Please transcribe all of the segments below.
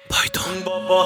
پایدون.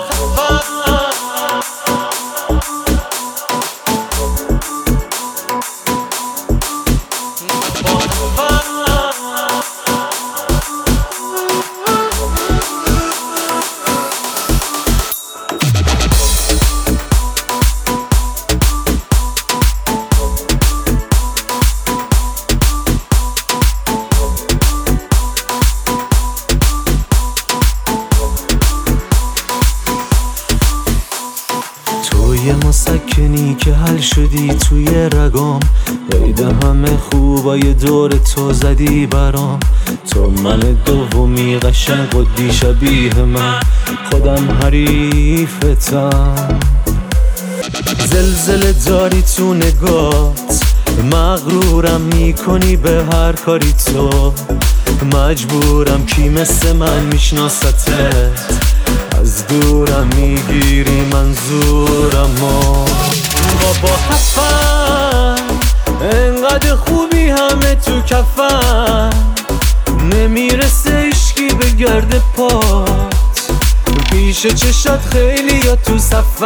توی مسکنی که حل شدی توی رگام، قید همه خوبای دور تو زدی برام. تو من دومی قشنگ قدی شبیه من، خودم حریفتم. زلزله داری تو نگات، مغرورم میکنی به هر کاری تو. مجبورم کی مثل من میشناستت، از دورم میگیری منظورمو. بابا خفن، انقدر خوبی همه تو کفن، نمیرسه عشقی به گرد پات. پیش چشات خیلی یا تو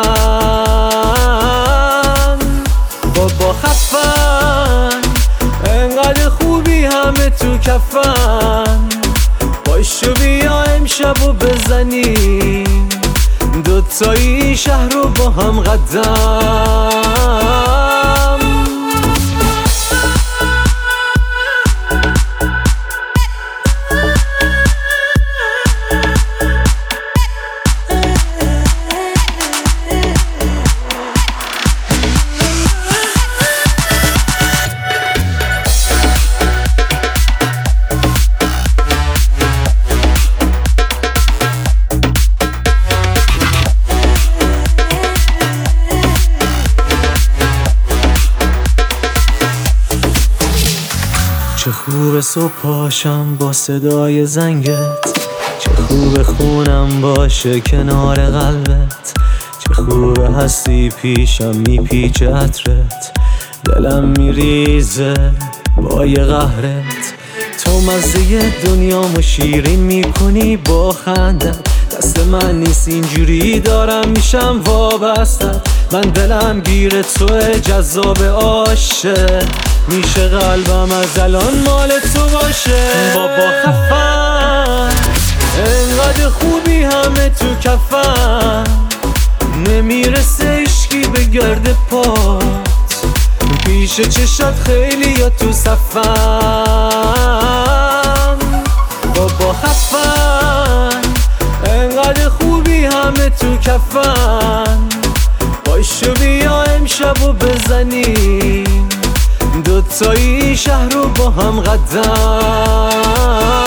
صفن. بابا خفن، انقدر خوبی همه تو کفن، پاشو بیا امشبو بزنیم دوتایی شهر رو با هم قدم. چه خوب صبح پاشم با صدای زنگت، چه خوب خونم باشه کنار قلبت، چه خوب هستی پیشم میپیچه عطرت، دلم میریزه با یه قهرت. تو مزه دنیامو شیرین میکنی با خندت، دست من نیست اینجوری دارم میشم وابستت. من دلم گیر توه جذاب عاشق، میشه قلبم از الان مال تو باشه. بابا خفن، انقدر خوبی همه تو کفن، نمیرسه عشقی به گرد پات. پیش چشات خیلی یا تو صفن. بابا خفن، انقدر خوبی همه تو کفن، پاشو بیا امشبو بزنیم دوتایی شهر رو با هم قدم.